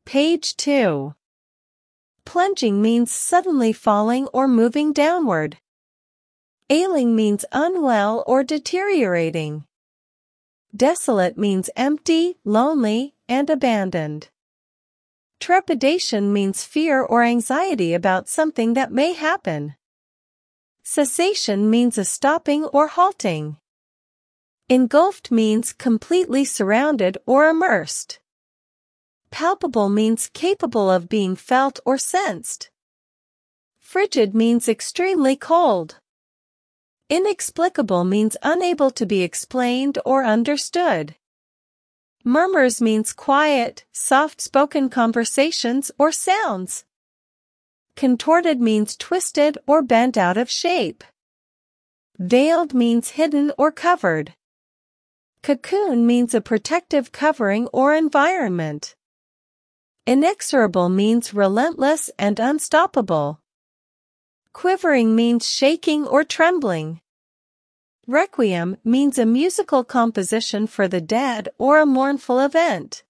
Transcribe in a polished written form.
Page 2. Plunging means suddenly falling or moving downward. Ailing means unwell or deteriorating. Desolate means empty, lonely, and abandoned. Trepidation means fear or anxiety about something that may happen. Cessation means a stopping or halting. Engulfed means completely surrounded or immersed. Palpable means capable of being felt or sensed. Frigid means extremely cold. Inexplicable means unable to be explained or understood. Murmurs means quiet, soft-spoken conversations or sounds. Contorted means twisted or bent out of shape. Veiled means hidden or covered. Cocoon means a protective covering or environment. Inexorable means relentless and unstoppable. Quivering means shaking or trembling. Requiem means a musical composition for the dead or a mournful event.